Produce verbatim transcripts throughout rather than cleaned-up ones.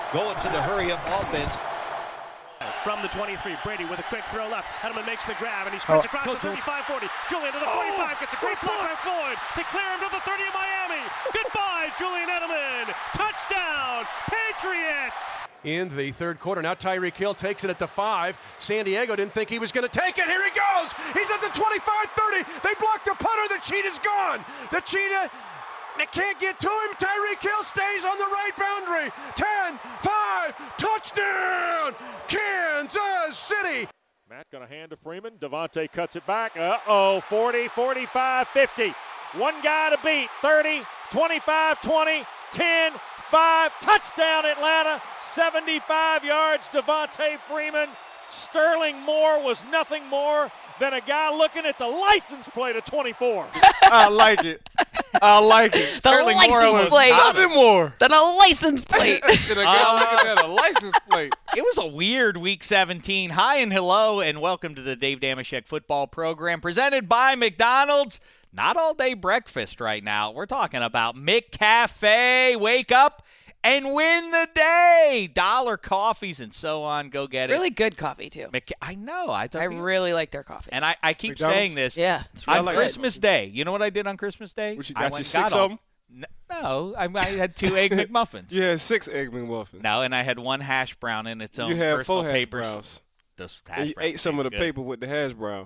going to the hurry-up offense. From the twenty-three, Brady with a quick throw left. Edelman makes the grab, and he sprints oh, across the thirty-five forty. Julian to the forty-five, gets a great block by Floyd. They clear him to the thirty of Miami. Goodbye, Julian Edelman. Touchdown, Patriots! In the third quarter, now Tyreek Hill takes it at the five. San Diego didn't think he was going to take it. Here he goes. He's at the twenty-five thirty. They blocked the punter. The cheetah's gone. The cheetah... They can't get to him. Tyreek Hill stays on the right boundary. ten, five, touchdown, Kansas City. Matt going to hand to Freeman. Devontae cuts it back. Uh-oh, forty, forty-five, fifty. One guy to beat. thirty, twenty-five, twenty, ten, five. Touchdown, Atlanta. seventy-five yards, Devontae Freeman. Sterling Moore was nothing more than a guy looking at the license plate of twenty-four. I like it. I like it. The Sterling license Moore was plate. nothing more Than a license plate. than a guy uh, looking at a license plate. It was a weird Week seventeen. Hi and hello, and welcome to the Dave Dameshek football program presented by McDonald's. Not all-day breakfast right now. We're talking about McCafe. Wake up and win the day. Dollar coffees and so on. Go get it. Really good coffee, too. Mc- I know. I, I really like their coffee. And I, I keep McDonald's? saying this. Yeah. It's really on good. Christmas Day. You know what I did on Christmas Day? What you I got, went you got six all- of them? No, I, I had two Egg McMuffins. You had six Egg McMuffins. No, and I had one hash brown in its own You had personal four hash papers. browns. Those hash And you browns ate some of the taste good. paper with the hash brown.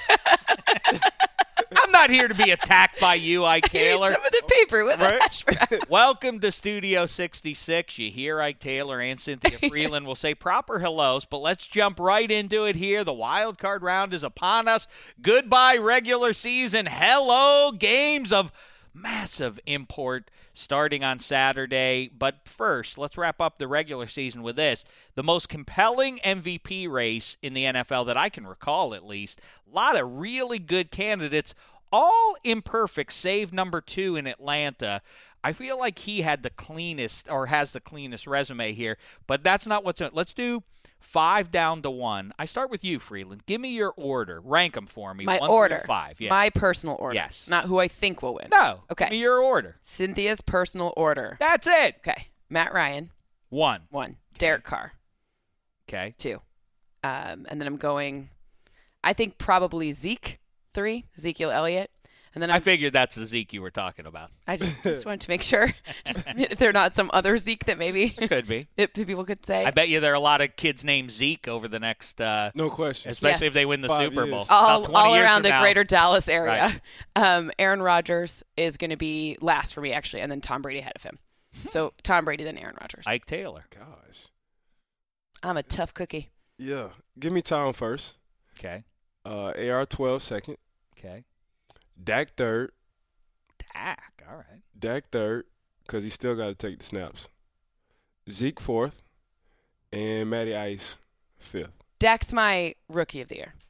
I'm not here to be attacked by you, Ike Taylor. Some of the paper with Right? a hash brown. Welcome to Studio sixty-six. You hear Ike Taylor and Cynthia Freeland will say proper hellos, but let's jump right into it here. The wild card round is upon us. Goodbye, regular season. Hello, games of massive import starting on Saturday. But first, let's wrap up the regular season with this. The most compelling M V P race in the N F L that I can recall, at least. A lot of really good candidates, all imperfect, save number two in Atlanta. I feel like he had the cleanest, or has the cleanest resume here, but that's not what's in. Let's do five down to one. I start with you, Freeland. Give me your order. Rank them for me. My one order. through five. Yeah. My personal order. Yes. Not who I think will win. No. Okay. Give me your order. Cynthia's personal order. That's it. Okay. Matt Ryan, One. one. Derek Carr, Okay. two. Um, and then I'm going, I think probably Zeke, three. Ezekiel Elliott. And then I I'm, figured that's the Zeke you were talking about. I just, just wanted to make sure just, if they're not some other Zeke that maybe Could be. it, people could say. I bet you there are a lot of kids named Zeke over the next, uh, No question. especially Yes. if they win the Five Super years. Bowl. all, About twenty all years around from the now. greater Dallas area. Right. Um, Aaron Rodgers is going to be last for me, actually, and then Tom Brady ahead of him. So Tom Brady, then Aaron Rodgers. Ike Taylor. Gosh. I'm a tough cookie. Yeah. Give me Tom first. Okay. Uh, A R twelve second. Okay. Dak third. Dak. All right. Dak third, because he still got to take the snaps. Zeke fourth. And Matty Ice fifth. Dak's my rookie of the year.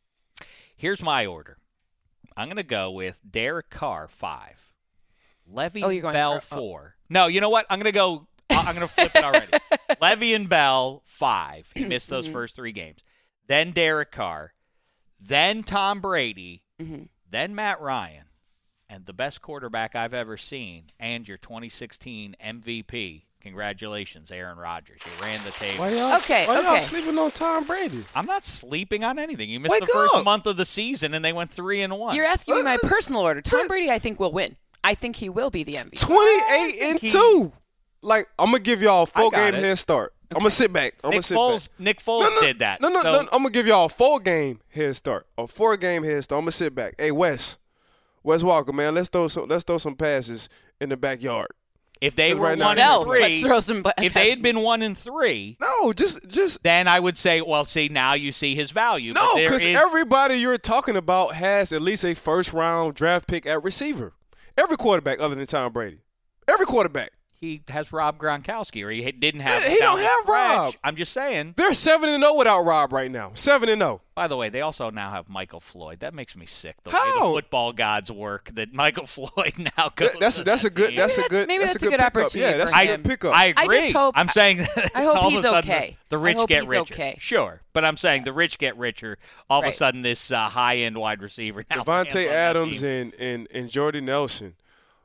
Here's my order. I'm going to go with Derek Carr, five. Levy Oh, you're going Bell, for- oh. four. No, you know what? I'm going to go – I'm going to flip it already. Levy and Bell, five. He missed those Mhm. first three games. Then Derek Carr. Then Tom Brady. Mhm. Then Matt Ryan. And the best quarterback I've ever seen, and your twenty sixteen M V P. Congratulations, Aaron Rodgers. You ran the table. Why y'all, Okay, why y'all okay. sleeping on Tom Brady? I'm not sleeping on anything. You missed Wake the first up. month of the season, and they went three and one. You're asking me my personal order. Tom Brady, I think, will win. I think he will be the M V P. twenty-eight and he- two. Like, I'm going to give y'all a I got four-game it. head start. I'm going to sit back. I'm going Nick to sit Foles. back. Nick Foles No, no, did that. No, no, so no. I'm going to give y'all a four-game head start. A four-game head start. I'm going to sit back. Hey, Wes. Wes Walker, man, let's throw some let's throw some passes in the backyard. If they Because were right now- one Bell, and three, let's throw some. if they had been one and three, No, just just then I would say, well, see, now you see his value. no, But there because is- everybody you're talking about has at least a first-round draft pick at receiver. Every quarterback other than Tom Brady. Every quarterback. he has Rob Gronkowski, or he didn't have. He don't Dallas have Fletch. Rob. I'm just saying. They're seven and zero without Rob right now. Seven and zero. By the way, they also now have Michael Floyd. That makes me sick. The way How? the football gods work, that Michael Floyd now goes. That- That's to that's a that good team. that's a Maybe good that's- maybe that's, that's a a good good pickup. opportunity Yeah, that's for a him. good pickup. I I agree. just hope- I'm saying that I hope all he's of a sudden okay. the I rich hope get he's richer. okay. Sure, but I'm saying the rich get richer. All of a Right. sudden, this uh, high-end wide receiver now lands on Devontae that Adams team. and, and and Jordy Nelson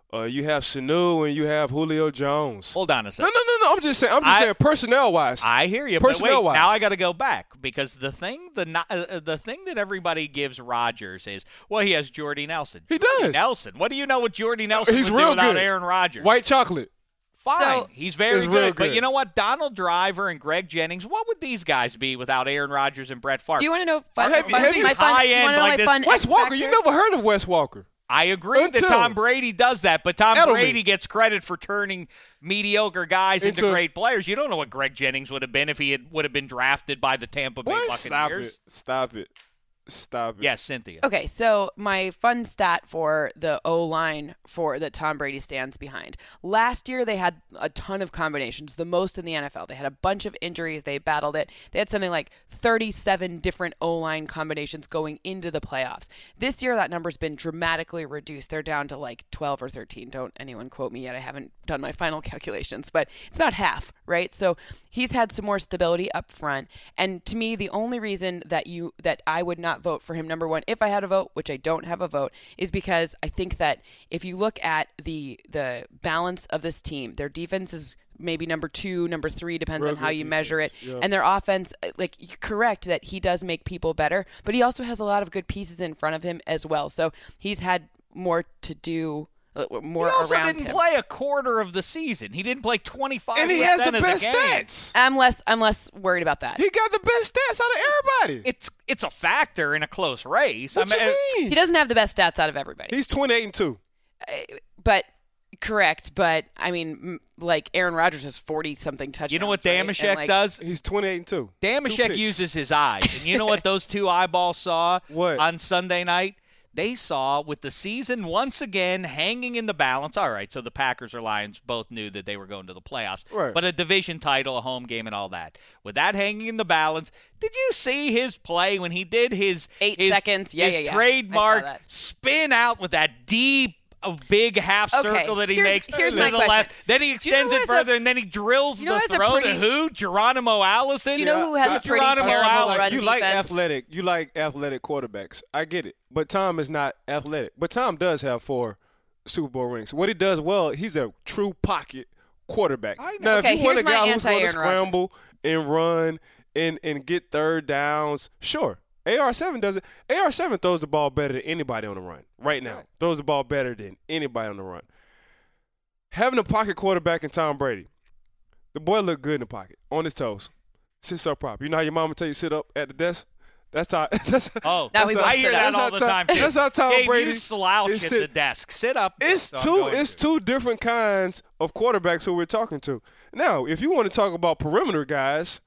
Uh, you have Sanu and you have Julio Jones. Hold on a second. No, no, no, no. I'm just saying. I'm just I, saying personnel-wise. I hear you. But wait, Personnel-wise. now I got to go back because the thing, the uh, the thing that everybody gives Rodgers is, well, he has Jordy Nelson. He Jordy does. Nelson. What do you know what Jordy Nelson He's would real do without good. Aaron Rodgers? White chocolate. Fine. So, He's very It's good. real But good. you know what? Donald Driver and Greg Jennings, what would these guys be without Aaron Rodgers and Brett Favre? Do you want to know fun, Have you- fun, have you- my fun, high you end wanna know like my this- fun Wes X Walker. factor? You never heard of Wes Walker. I agree that Until- Tom Brady does that, but Tom Edelman. Brady gets credit for turning mediocre guys into, Into- great players. You don't know what Greg Jennings would have been if he had, would have been drafted by the Tampa Bay What? Stop Buccaneers. it. Stop it. Stop it. Yes, Cynthia. Okay, so my fun stat for the O-line for that Tom Brady stands behind. Last year they had a ton of combinations, the most in the N F L. They had a bunch of injuries. They battled it. They had something like thirty-seven different O-line combinations going into the playoffs. This year that number's been dramatically reduced. They're down to like twelve or thirteen. Don't anyone quote me yet. I haven't done my final calculations, but it's about half, right? So he's had some more stability up front. And to me, the only reason that you that I would not vote for him, number one, if I had a vote, which I don't have a vote, is because I think that if you look at the the balance of this team, their defense is maybe number two, number three, depends Real on how good you defense. measure it. Yeah. And their offense, like, you're correct that he does make people better, but he also has a lot of good pieces in front of him as well. So he's had more to do, uh, more He also around didn't him. play a quarter of the season. He didn't play twenty-five And he has the of best the game. stats. I'm less, I'm less worried about that. He got the best stats out of everybody. It's it's a factor in a close race. What I mean, you mean? He doesn't have the best stats out of everybody. He's twenty-eight and two. But correct, but I mean, m- like Aaron Rodgers has forty something touchdowns. You know what right? And, Damashek like, does? He's twenty-eight and two. Two Damashek picks. uses his eyes. And you know what those two eyeballs saw What? on Sunday night? They saw with the season once again hanging in the balance. All right, so the Packers or Lions both knew that they were going to the playoffs. Right. But a division title, a home game, and all that. With that hanging in the balance, did you see his play when he did his Eight his, seconds? Yeah, his yeah, yeah. I saw trademark that. spin out with that deep a big half Okay, circle that he here's- makes here's to my the question. left. Then he Do you know extends who it has a- further, and then he drills you know the who has a throw pretty- to who? Geronimo Allison? Do you know who has Yeah, a pretty Geronimo terrible Allison. run you defense? like athletic. You like athletic quarterbacks. I get it. But Tom is not athletic. But Tom does have four Super Bowl rings. What he does well, he's a true pocket quarterback. I know. Now, Okay, if you want a here's my guy who's going to anti-Aaron Rodgers. scramble and run and, and get third downs, sure. A R seven does it. A R seven throws the ball better than anybody on the run right now. Throws the ball better than anybody on the run. Having a pocket quarterback in Tom Brady, the boy looked good in the pocket, on his toes. Sits up proper. You know how your mama tell you sit up at the desk? That's how. That's Oh, Now we both I hear sit that up. all That's the how time, Tom- too. that's how Tom hey, Brady you slouch is at sit- the desk. Sit up. It's So I'm two. going It's to. two different kinds of quarterbacks who we're talking to. Now, if you want to talk about perimeter guys,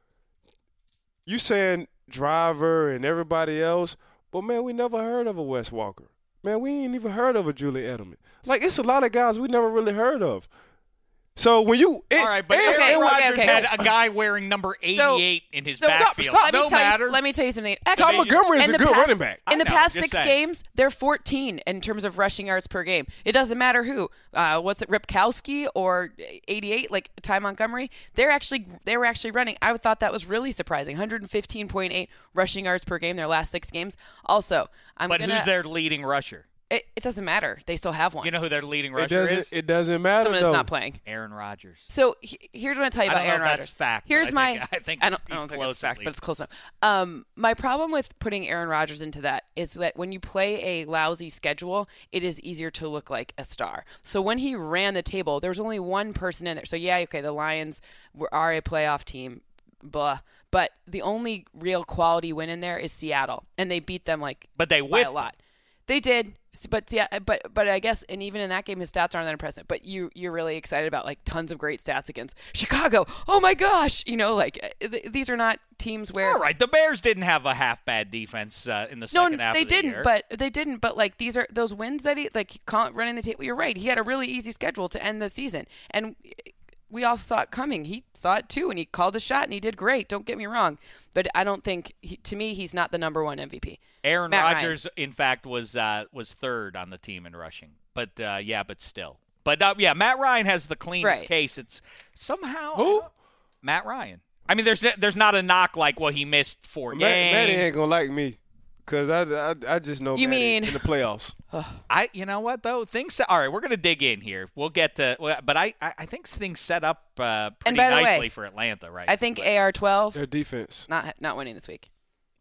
you saying Driver and everybody else, but man, we never heard of a Wes Walker. Man, we ain't even heard of a Julian Edelman. Like, it's a lot of guys we never really heard of. So when you it, All right, but Aaron- Aaron okay, Rodgers okay, okay. had a guy wearing number eighty-eight in his so stop, backfield. stop. Let me, no tell matter. you, let me tell you something. Tom Actually, Montgomery is in a the good past- running back. In the I know, past just six saying. games, they're fourteen in terms of rushing yards per game. It doesn't matter who. Uh, what's it, Ripkowski or eighty-eight, like Ty Montgomery? They're actually they were actually running. I thought that was really surprising. one fifteen point eight rushing yards per game their last six games. Also, I'm But gonna. who's their leading rusher? It, it doesn't matter. They still have one. You know who their leading It rusher doesn't. is? It doesn't matter Someone though. that's not playing. Aaron Rodgers. So he, here's what I tell you I about don't know Aaron if Rodgers. that's fact, but Here's I my. think- I think I don't, he's I don't think close it's fact, at but it's close enough. Um, my problem with putting Aaron Rodgers into that is that when you play a lousy schedule, it is easier to look like a star. So when he ran the table, there was only one person in there. So yeah, okay, the Lions were are a playoff team. Blah. But the only real quality win in there is Seattle, and they beat them like But they by whipped a lot. They did, but yeah, but but I guess, and even in that game, his stats aren't that impressive. But you you're really excited about like tons of great stats against Chicago. Oh my gosh, you know, like th- these are not teams where. All right, the Bears didn't have a half bad defense uh, in the No, second half they of the didn't. year. But they didn't. But like these are those wins that he like can't running the table. You're right. He had a really easy schedule to end the season, and we all saw it coming. He saw it too, and he called a shot, and he did great. Don't get me wrong, but I don't think he, to me he's not the number one M V P. Aaron Matt Ryan. Rodgers, in fact, was uh, was third on the team in rushing. But uh, yeah, but still. But uh, yeah, Matt Ryan has the cleanest Right. case. It's somehow Who? Matt Ryan. I mean, there's there's not a knock like, well, he missed four Matt, games. Matty ain't gonna like me, Because I, I, I just know You Maddie mean- in the playoffs. I, you know what though? Things. All right, we're gonna dig in here. We'll get to. well, But I, I I think things set up uh, pretty by the way, nicely for Atlanta, right? I think A R twelve Their defense. not not winning this week.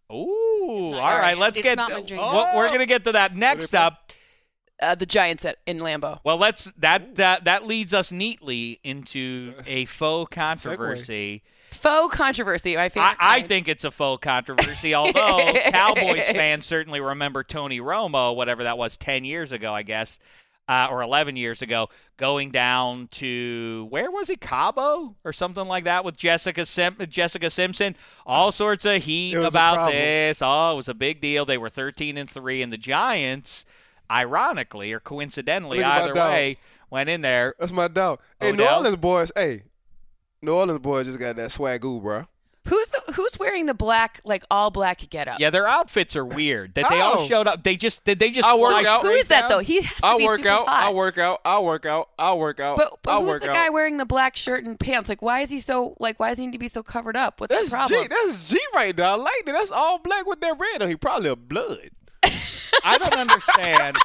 Ooh, not all my- right. Let's it's get. not my dream. well, we're gonna get to that next up. Uh, the Giants at in Lambeau. Well, let's that uh, that leads us neatly into a faux controversy. Faux controversy. My I, favorite. I kind. think it's a faux controversy, although Cowboys fans certainly remember Tony Romo, whatever that was, ten years ago, I guess, uh, or eleven years ago, going down to, where was he, Cabo or something like that with Jessica Sim- Jessica Simpson. All sorts of heat It was a about problem. this. Oh, it was a big deal. They were thirteen and three, and the Giants, ironically or coincidentally, Look at my either dog. way, went in there. That's my dog. Hey, New Odell? Orleans boys, hey. New Orleans boys just got that swagoo, bro. Who's the, who's wearing the black like all black get up? Yeah, their outfits are weird. That they all How? showed up. They just did. They just. I work fly out. Who straight is that down? though? He has to I'll be work super out. hot. I'll work out. I'll work out. I'll work out. But, but I'll who's work the out. guy wearing the black shirt and pants? Like, why is he so like? Why does he need to be so covered up? What's That's the problem? G. That's G right there. I like that. That's all black with that red on. He probably a blood. I don't understand.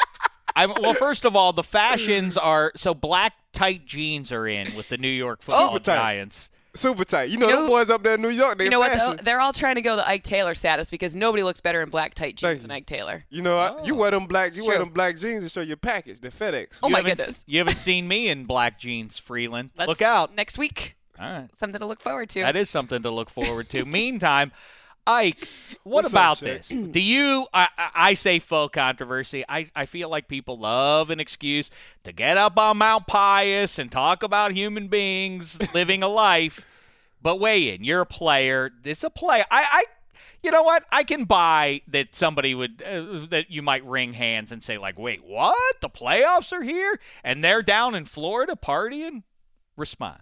I well, first of all, the fashions are so black tight jeans are in with the New York Football Super tight. Giants. Super tight. You know, You them know- boys up there in New York, they you know what fashion. though? They're all trying to go the Ike Taylor status because nobody looks better in black tight jeans Thank than you. Ike Taylor. You know, I- you wear them black. You wear True. them black jeans to show your package. The FedEx. Oh You my haven't- goodness! You haven't seen me in black jeans, Freeland. Let's- Look out! next week. All right, Something to look forward to. that is something to look forward to. Meantime, Ike, what What's up, about Shaq? this? Do you? I, I I say faux controversy. I I feel like people love an excuse to get up on Mount Pius and talk about human beings living a life. But weigh in. You're a player. It's a play. I, I, you know what? I can buy that somebody would uh, that you might wring hands and say like, "Wait, what? The playoffs are here and they're down in Florida partying." Respond.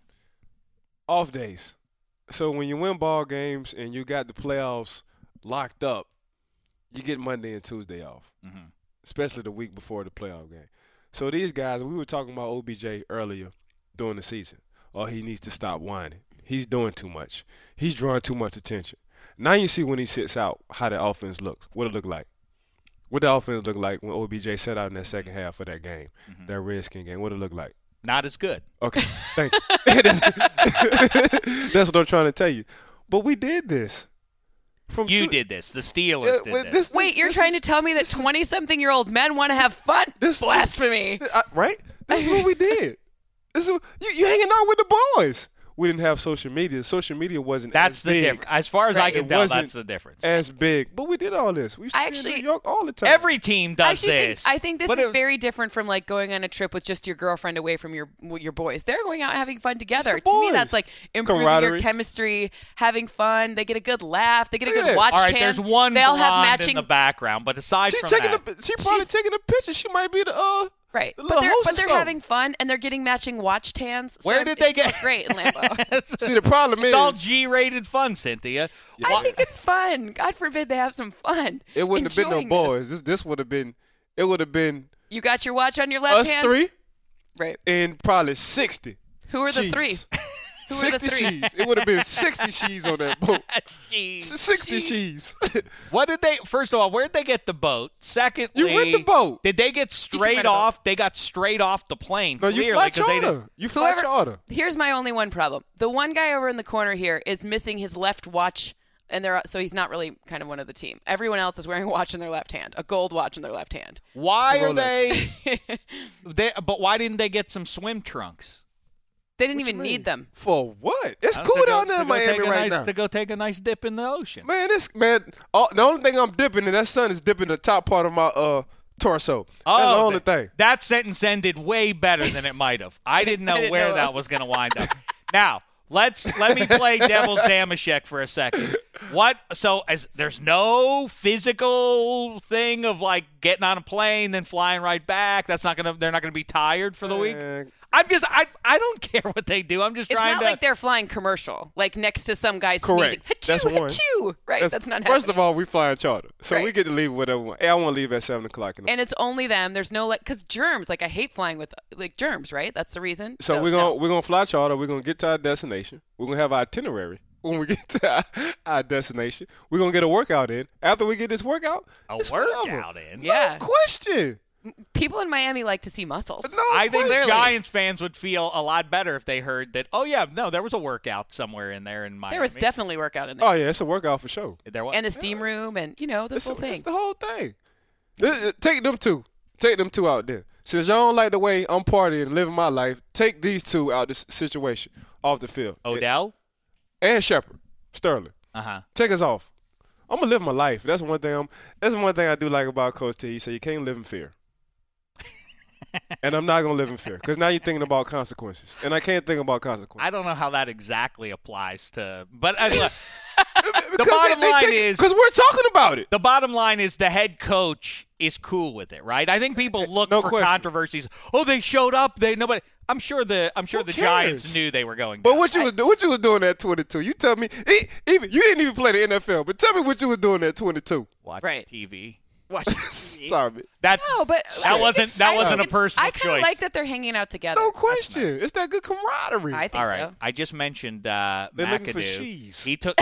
Off days. So when you win ball games and you got the playoffs locked up, you get Monday and Tuesday off, Mm-hmm. especially the week before the playoff game. So these guys, we were talking about O B J earlier during the season. Oh, he needs to stop whining. He's doing too much. He's drawing too much attention. Now you see when he sits out how the offense looks. What it look like? What the offense look like when O B J sat out in that second half of that game, Mm-hmm. that Redskin game? What it look like? Not as good. Okay, thank you. That's what I'm trying to tell you. But we did this. From You two- did this. The Steelers Yeah, did well, this. this- Wait, you're this trying is- to tell me that twenty-something-year-old men want to have fun? This- Blasphemy. Uh, right? This is what we did. This is you. You hanging out with the boys. We didn't have social media. Social media wasn't That's as the big, difference. As far as I Right. can It tell, wasn't that's the difference. as big. But we did all this. We used to I be in actually- New York all the time. Every team I does actually this. think I think this But is it- very different from like going on a trip with just your girlfriend away from your your boys. They're going out having fun together. It's the To me, boys. that's like improving your Camaraderie. chemistry, having fun. They get a good laugh. They get a Look good at that. watch All right, tan. there's one They all have blonde matching. in the background, but aside She from taking that, a, she probably She's- taking a picture. She might be the uh. Right, the but little they're host but or they're something. having fun and they're getting matching watch tans. So where did they it's get great in Lambeau? See, the problem It's all is G-rated fun, Cynthia. I Why- think it's fun. God forbid they have some fun. it wouldn't have been no enjoying this. boys. This this would have been. It would have been You got your watch on your left us hand. three Right. and probably sixty. Who are the she's. three? Who are the sixty three? she's. It would have been sixty she's on that boat. Jeez. sixty she's. What did they? First of all, where did they get the boat? Secondly, You rent the boat. Did they get rent straight a boat. off? They got straight off the plane. No, you clearly, fly 'cause they charter. didn't- You fly Whoever- charter. Here's my only one problem. The one guy over in the corner here is missing his left watch, and they're so he's not really kind of one of the team. Everyone else is wearing a watch in their left hand, a gold watch in their left hand. Why It's a are they, Rolex. they? But why didn't they get some swim trunks? They didn't What you even mean? need them. For what? It's Uh, cool to go- down there to in go take Miami a right nice- now. To go take a nice dip in the ocean. Man, this man. All, the only thing I'm dipping in that sun is dipping the top part of my uh torso. That's the Oh, only th- thing. That sentence ended way better than it might have. I didn't know I didn't where know. that was going to wind up. Now, let's let me play devil's damashek for a second. What? So, as there's no physical thing of like getting on a plane then flying right back. That's not gonna. They're not gonna be tired for the week. Man, I'm just. I. I don't care what they do. I'm just It's trying not to. like they're flying commercial, like next to some guy Correct. sneezing. Achoo, That's one. achoo. Right, that's, that's- not First happening. of all, we flying charter, so we Right. get to leave whatever. we want. Hey, I want to leave at seven o'clock in the and it's only them. There's no like, cause germs. Like I hate flying with like germs. Right, that's the reason. So we're no. gonna we're gonna fly charter. We're gonna get to our destination. We're gonna have our itinerary. when we get to our, our destination. We're going to get a workout in. After we get this workout, A it's workout whatever. in? Yeah. No question. People in Miami like to see muscles. No I think Clearly. Giants fans would feel a lot better if they heard that, oh, yeah, no, there was a workout somewhere in there in Miami. There was definitely workout in there. Oh, yeah, it's a workout for sure. There was. And the steam room and, you know, this It's, whole a- thing. it's the whole thing. Uh, Take them two. Take them two out there. Since y'all don't like the way I'm partying and living my life, take these two out of this situation off the field. Odell? And Shepard, Sterling. Uh-huh. Take us off. I'm gonna live my life. That's one thing. I'm. That's one thing I do like about Coach T. He said you can't live in fear. And I'm not gonna live in fear because now you're thinking about consequences, and I can't think about consequences. I don't know how that exactly applies to – but uh, look, the Because bottom they- they line take it- is – because we're talking about it. The bottom line is the head coach is cool with it, right? I think people look No for question. controversies. Oh, they showed up. They nobody. I'm sure the I'm sure Who the cares? Giants knew they were going. But down. what you was do- what you was doing at twenty-two? You tell me. e- Even you didn't even play the N F L, but tell me what you was doing at twenty-two. watch Right. T V. Watch Stop it. That No, but that wasn't that I- wasn't a it's- personal I kind of choice. like that they're hanging out together. No question. It's that good camaraderie. I think All right, so. I just mentioned uh, They're looking for McAdoo. cheese. He took.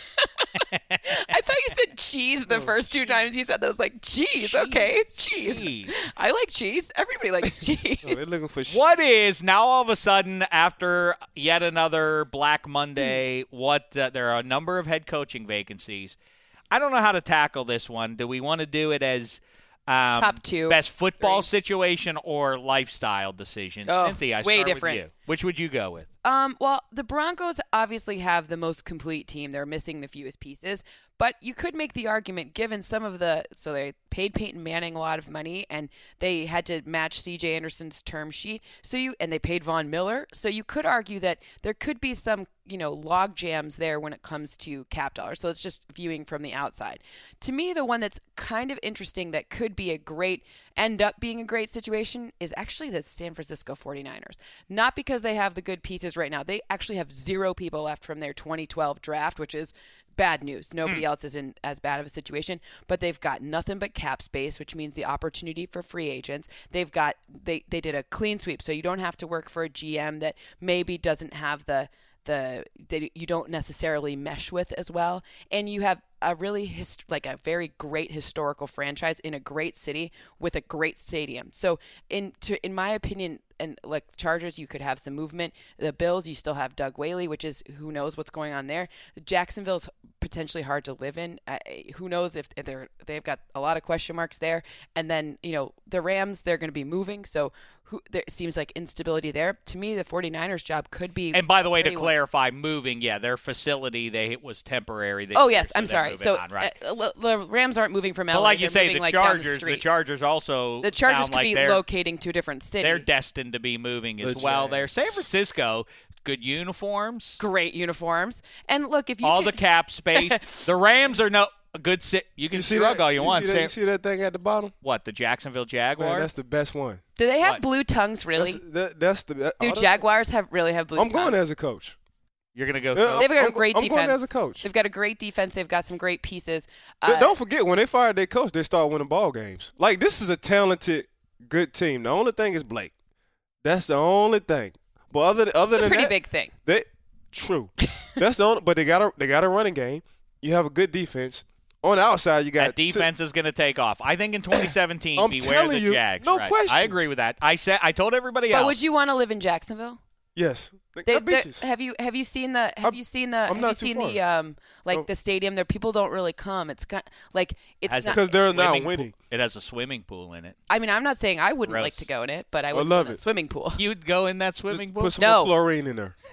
I thought you said cheese the first two times you said those. Like cheese, okay, cheese. Cheese. I like cheese. Everybody likes cheese. No, they're looking for shit. What is now all of a sudden after yet another Black Monday? What uh, there are a number of head coaching vacancies. I don't know how to tackle this one. Do we want to do it as um, Top two, best football three. situation or lifestyle decision? Oh, Cynthia, I way start different. with you. Which would you go with? Um, well, the Broncos obviously have the most complete team. They're missing the fewest pieces. But you could make the argument, given some of the – so they paid Peyton Manning a lot of money, and they had to match C J Anderson's term sheet. So you and they paid Von Miller. So you could argue that there could be some, you know, log jams there when it comes to cap dollars. So it's just viewing from the outside. To me, the one that's kind of interesting that could be a great – end up being a great situation is actually the San Francisco forty-niners. Not because they have the good pieces right now. They actually have zero people left from their twenty twelve draft, which is bad news. Nobody else is in as bad of a situation, but they've got nothing but cap space, which means the opportunity for free agents. They've got they they did a clean sweep, so you don't have to work for a G M that maybe doesn't have the the that you don't necessarily mesh with as well, and you have a really hist- like a very great historical franchise in a great city with a great stadium. So in to in my opinion, and like the Chargers, you could have some movement. The Bills, you still have Doug Whaley, which is who knows what's going on there. Jacksonville's potentially hard to live in. Uh, who knows if, if they're they've got a lot of question marks there. And then you know the Rams, they're going to be moving, so who there seems like instability there. To me, the forty-niners job could be. And by the way, to anyone. clarify, moving, yeah, their facility they it was temporary. They, Oh yes, so I'm they're sorry. moving So on, right. uh, the Rams aren't moving from L A. But like you they're say, moving, the like, down Chargers, the, the street. Chargers also The Chargers sound could like be they're, locating to a different city. they're destined to be moving as The well. There, San Jags. Francisco, good uniforms, Great uniforms. And look, if you all could, the cap space. The Rams are no a good sit. You can You see shrug that? all you, you want. See that, San- you see that thing at the bottom? what the Jacksonville Man, Jaguars? that's the best one. do they have What? blue tongues? Really? That's, that, that's the. That, Do all the- Jaguars have really have blue I'm going tongues? as a coach. You're gonna go. Yeah, They've got I'm- a great I'm defense. going as a coach. They've got a great defense. They've got some great pieces. But Uh, don't forget, when they fired their coach, they started winning ball games. Like, this is a talented, good team. The only thing is Blake. That's the only thing. But other, other it's a than pretty that, big thing. they true. That's the only. But they got a they got a running game. You have a good defense. On the outside, you got That defense is going to take off. I think in twenty seventeen, I'm beware telling the you, Jags. no Right. question. I agree with that. I said I told everybody But else. would you want to live in Jacksonville? Yes, they, They, got they- beaches. have you have you seen the have I'm- you seen the I'm have you not too seen far. the um like No. the stadium there? People don't really come. It's kind like it's Has not. Because they're not Swimming pool- winning. It has a swimming pool in it. I mean, I'm not saying I wouldn't Gross. like to go in it, but I I would love in a it. swimming pool. You'd go in that swimming Just pool. put some No. more chlorine in there.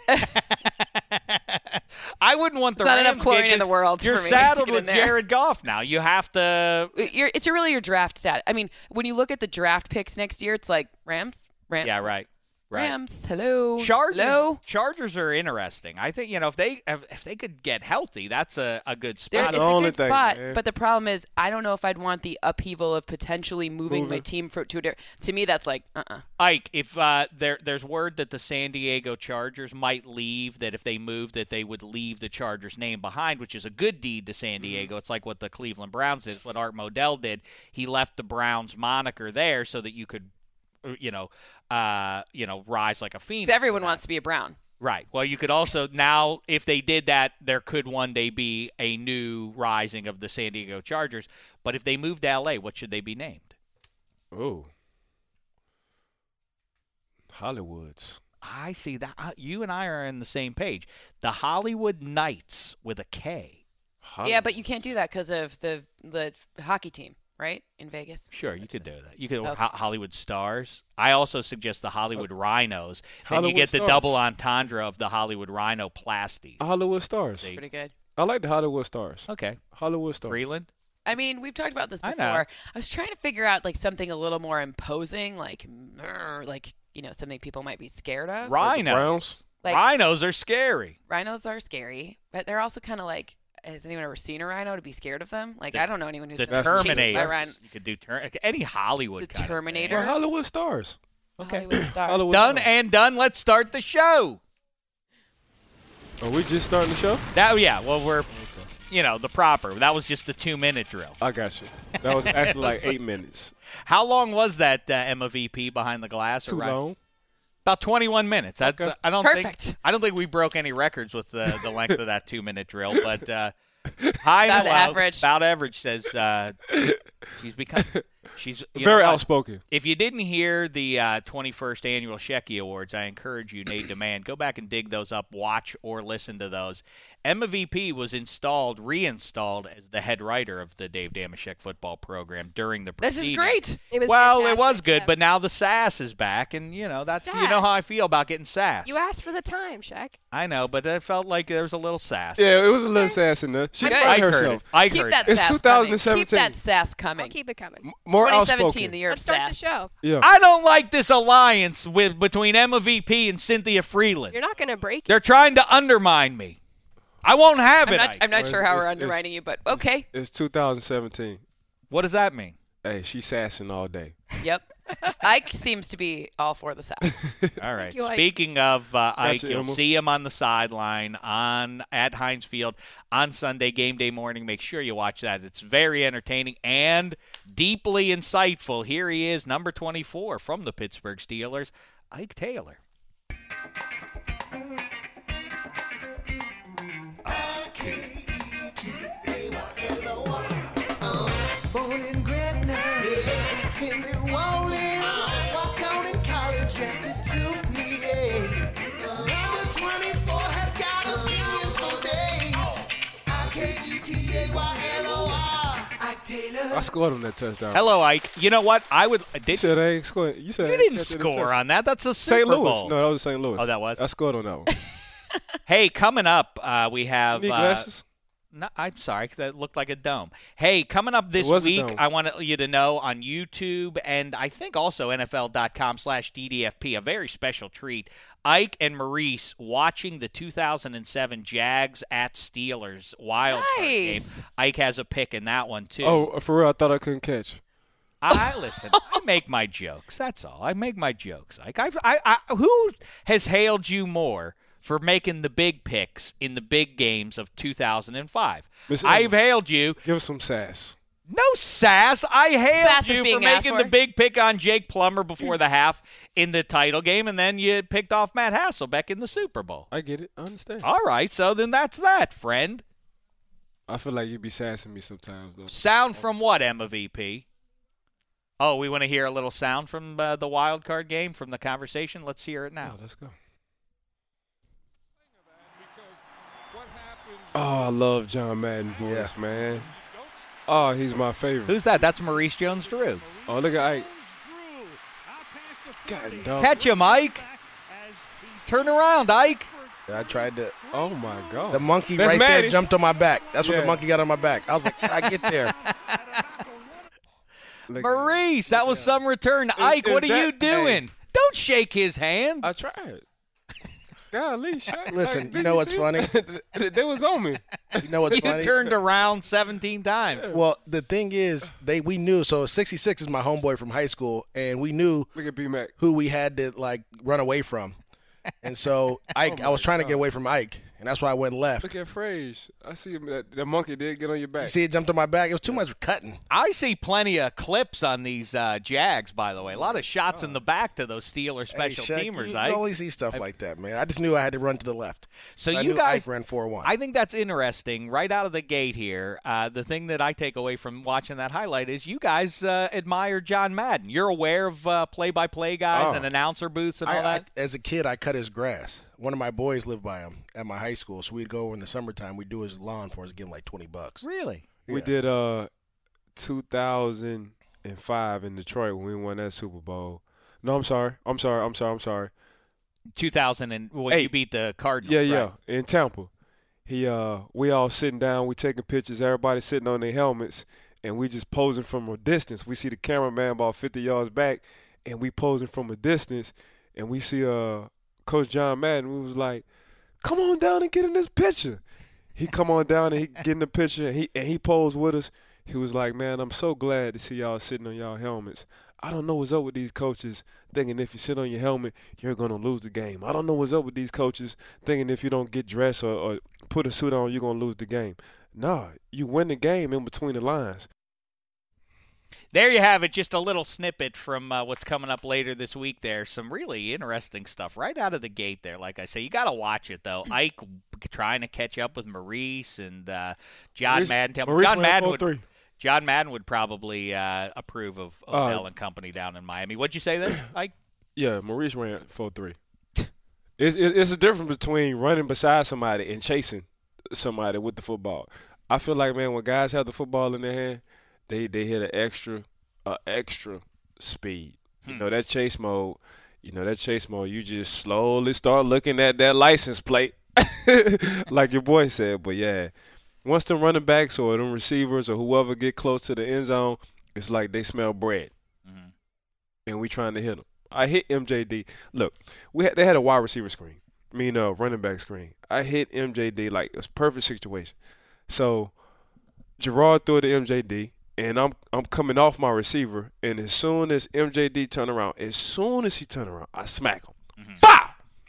I wouldn't want the There's not Rams enough chlorine gig in the 'cause world You're for me to saddled get in with there. Jared Goff now. You have to. You're, it's really your draft stat. I mean, when you look at the draft picks next year, it's like Rams, Rams, Yeah, right. Right. Rams. Hello, Chargers. hello. Chargers are interesting. I think you know if they if, if they could get healthy, that's a, a good There's, spot. it's the a only good thing, spot, man. but the problem is, I don't know if I'd want the upheaval of potentially moving, my Moving. team for to a di- To me, that's like, uh, uh Ike, if uh, there there's word that the San Diego Chargers might leave, that if they move, that they would leave the Chargers name behind, which is a good deed to San Diego. It's like what the Cleveland Browns did, it's what Art Modell did. He left the Browns moniker there so that you could, you know, uh, you know, rise like a phoenix. So everyone for that. wants to be a Brown. Right. Well, you could also now, if they did that, there could one day be a new rising of the San Diego Chargers. But if they moved to L A, what should they be named? Oh. Hollywoods. I see that. Uh, you and I are on the same page. The Hollywood Knights with a K. Hollywood. Yeah, but you can't do that because of the the hockey team, right, in Vegas. Sure, you could do that. You could Okay. Ho- Hollywood Stars. I also suggest the Hollywood Rhinos. Then Hollywood you get the Stars. double entendre of the Hollywood Rhino Plasties. Hollywood Stars. See? Pretty good. I like the Hollywood Stars. Okay. Hollywood Stars. Freeland. I mean, we've talked about this I before. know. I, was trying to figure out like something a little more imposing, like "Mrr," like you know something people might be scared of. Rhinos. Browns. Like Rhinos are scary. rhinos are scary, but they're also kind of like. Has anyone ever seen a rhino to be scared of them? Like The- I don't know anyone who's The been chased by a Terminator. rhino. You could do ter- any Hollywood. The kind of thing. Terminator. Well, Hollywood Stars. Okay. Hollywood stars. Hollywood Done Stars. and done. Let's start the show. Are we just starting the show? That yeah. Well, we're you know the proper. That was just the two minute drill. I got you. That was actually like eight minutes. How long was that uh, Emma V P behind the glass? Too or right- long. About twenty-one minutes. That's Okay. uh, I don't Perfect. think I don't think we broke any records with the, the length of that two minute drill, but uh, high About and low, average. About average says uh, she's become she's you Very know what? outspoken. If you didn't hear the uh, twenty-first annual Shecky Awards, I encourage you, Nate Demand, go back and dig those up, watch or listen to those. Emma V P was installed, reinstalled as the head writer of the Dave Damashek football program during the This is proceedings. great. It was Well, fantastic, it was good, yeah. but now the sass is back, and you know that's you know how I Sass? feel about getting sass. You asked for the time, Shaq. I know, but I felt like there was a little sass. Yeah, it was a little sass in there. She's Good. I finding heard herself. it. I Keep heard that it. It's sass twenty coming. seventeen. Keep that sass I'll coming. keep it coming. More twenty seventeen, outspoken. the year Let's of start sass. the show. Yeah. I don't like this alliance with between Emma V P and Cynthia Freeland. You're not going to break it. They're trying to undermine me. I won't have I'm it. not, Ike. I'm not Well, sure it's- how we're it's- underwriting you, but okay. It's two thousand seventeen. What does that mean? Hey, she's sassing all day. Yep. Ike seems to be all for the sass. All right. you, Ike. Speaking of uh, Ike, Gotcha, you'll Emma. see him on the sideline on at Heinz Field on Sunday game day morning. Make sure you watch that. It's very entertaining and deeply insightful. Here he is, number twenty-four from the Pittsburgh Steelers, Ike Taylor. Born in Gretna, it's in New Orleans. Walked out in college, drafted to P A. Number twenty-four has got opinions for days. I K E T A Y L O R. Ike Taylor. I scored on that touchdown. Hello, Ike. You know what? I would. You Did, said I ain't scored. You said you I didn't catch the score interception. on that. That's a Super Saint Louis. Bowl. No, that was Saint Louis. Oh, that was? I scored on that one. Hey, coming up, uh, we have. Need uh, glasses? No, I'm sorry, because that looked like a dome. Hey, coming up this It was a week, dome. I want you to know on YouTube and I think also N F L dot com slash D D F P, a very special treat. Ike and Maurice watching the two thousand seven Jags at Steelers wild card game. Nice. Ike has a pick in that one, too. Oh, for real, I thought I couldn't catch. I listen. I make my jokes. That's all. I make my jokes. Like I, I, I, who has hailed you more for making the big picks in the big games of two thousand five? Miss I've Emma. hailed you. Give us some sass. No sass. I hailed Sass is you for being asked making for. the big pick on Jake Plummer before the half in the title game, and then you picked off Matt Hasselbeck in the Super Bowl. I get it. I understand. All right, so then that's that, friend. I feel like you be sassing me sometimes, though. Sound from what, Emma V P? Oh, we want to hear a little sound from uh, the wild card game, from the conversation? Let's hear it now. Oh, let's go. Oh, I love John Madden voice, man. Oh, he's my favorite. Who's that? That's Maurice Jones-Drew. Oh, look at Ike. God, dog. Catch him, Ike. Turn around, Ike. I tried to. Oh, my God. The monkey That's right Maddie. there jumped on my back. That's what Yeah. the monkey got on my back. I was like, I get there. Look at- Maurice, that was some return. Ike, is what are that- you doing? Don't shake his hand. I tried. Golly, shut Listen, Did you know what's see? funny? they they was on me. You know what's You funny? turned around seventeen times. Well, the thing is, they we knew. So sixty-six is my homeboy from high school, and we knew Look at B-Mac. who we had to like run away from. And so Ike, I was trying to get away from Ike, and that's why I went left. Look at Frage. I see him. That, the monkey did get on your back. You see it jumped on my back. It was too much cutting. I see plenty of clips on these uh, Jags, by the way. A lot of shots oh. in the back to those Steelers special hey, Shaq, teamers. You, I you only see stuff I, like that, man. I just knew I had to run to the left. So I you knew guys Ike ran four one. I think that's interesting right out of the gate here. Uh, the thing that I take away from watching that highlight is you guys uh, admire John Madden. You're aware of uh, play-by-play guys oh. and announcer booths and all I, that? I, as a kid, I cut his grass. One of my boys lived by him at my high school, so we'd go over in the summertime. We'd do his lawn for us, give him like twenty bucks. Really? Yeah. We did uh, two thousand five in Detroit when we won that Super Bowl. No, I'm sorry. I'm sorry. I'm sorry. I'm sorry. two thousand and when Eight. you beat the Cardinals. Yeah, right? yeah, in Tampa. He, uh, we all sitting down. We taking pictures. Everybody sitting on their helmets, and we just posing from a distance. We see the cameraman about fifty yards back, and we posing from a distance, and we see uh, Coach John Madden. We was like, "Come on down and get in this picture." He come on down and he get in the picture, and he and he posed with us. He was like, "Man, I'm so glad to see y'all sitting on y'all helmets. I don't know what's up with these coaches thinking if you sit on your helmet, you're going to lose the game. I don't know what's up with these coaches thinking if you don't get dressed or, or put a suit on, you're going to lose the game. Nah, you win the game in between the lines." There you have it, just a little snippet from uh, what's coming up later this week there. Some really interesting stuff right out of the gate there. Like I say, you got to watch it, though. Ike trying to catch up with Maurice and uh, John Maurice, Madden. Maurice John Madden would, three. John Madden would probably uh, approve of Odell uh, and company down in Miami. What'd you say there, Ike? Yeah, Maurice ran four three. It's, it's a difference between running beside somebody and chasing somebody with the football. I feel like, man, when guys have the football in their hand, they, they hit an extra, uh, extra speed. Hmm. You know, that chase mode, you know, that chase mode, you just slowly start looking at that license plate, like your boy said. But, yeah, once the running backs or them receivers or whoever get close to the end zone, it's like they smell bread, mm-hmm. and we trying to hit them. I hit M J D. Look, we had, they had a wide receiver screen. I mean, a running back screen. I hit M J D like it was a perfect situation. So Gerard threw it to M J D, and I'm I'm coming off my receiver, and as soon as M J D turned around, as soon as he turned around, I smack him. Mm-hmm.